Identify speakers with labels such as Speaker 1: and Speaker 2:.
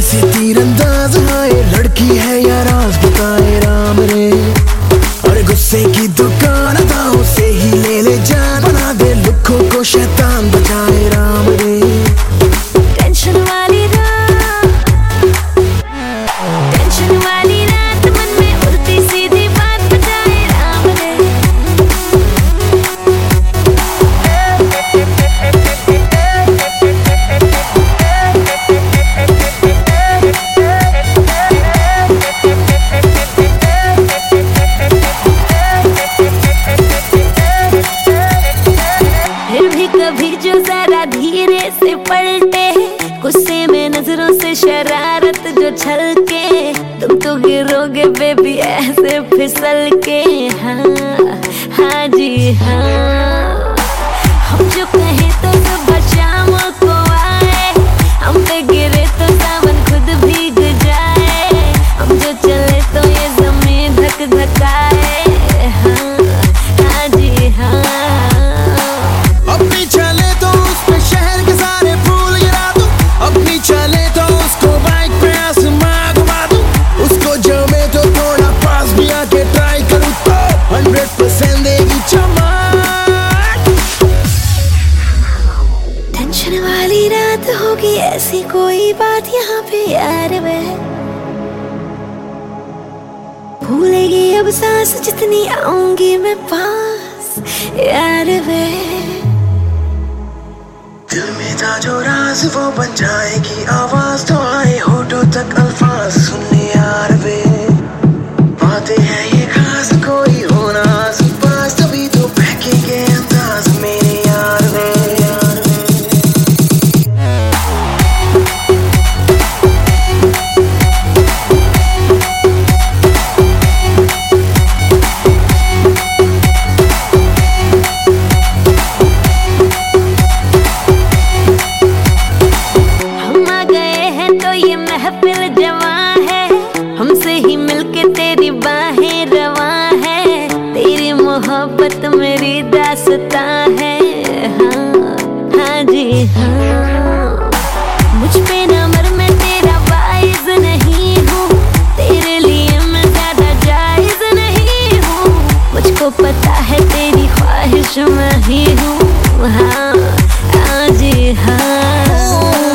Speaker 1: कैसे तीरंदाज हाय, लड़की है या राज बताए राम रे। और गुस्से की दुकान अदाओं से ही ले ले जान, बना दे लुखों को शैतान बचाए राम रे।
Speaker 2: टेंशन वाली रात, टेंशन वाली रात, मन में उल्टी सीधी बात बचाए राम रे। फिर भी कभी जो जरा धीरे से पलटे, गुस्से में नजरों से शरारत जो छलके, तुम तो गिरोगे बेबी ऐसे फिसल के। हाँ हाँ जी हाँ, हम जो कहे तो सुबह शाम को आए, हम पे गिरे तो सावन खुद भीग जाए, हम जो चले तो ये जमीन धक धकाए। हाँ हाँ जी हाँ,
Speaker 1: अपनी चले तो उस पे शहर के सारे फूल गिरा दूं, अपनी चले तो उसको बाइक पे आसमां घुमा दूं, उसको जमे तो थोड़ा पास भी आके ट्राई करूं तो 100% देगी चमक।
Speaker 2: टेंशन वाली रात होगी ऐसी कोई बात यहाँ पे यार वे, भूलेगी अब सांस जितनी आऊंगी मैं पास यार वे।
Speaker 1: दिल में था जो राज वो बन जाएगी आवाज, तो आए होठों तक अल्फाज सुनने यार वे। बातें हैं ये खास, कोई होना आस पास, तभी तो बहकेंगे अंदाज मेरे यार वे।
Speaker 2: महफिल जवा है, हमसे ही मिलके तेरी बाहें रवा है, तेरी मोहब्बत मेरी दास्तां है। हाँ हाँ जी हाँ, मुझ पे ना मर मैं तेरा वाइज नहीं हूँ, तेरे लिए मैं ज्यादा जायज नहीं हूँ, मुझको पता है तेरी ख्वाहिश मैं ही हूँ। हाँ हाँ जी हाँ।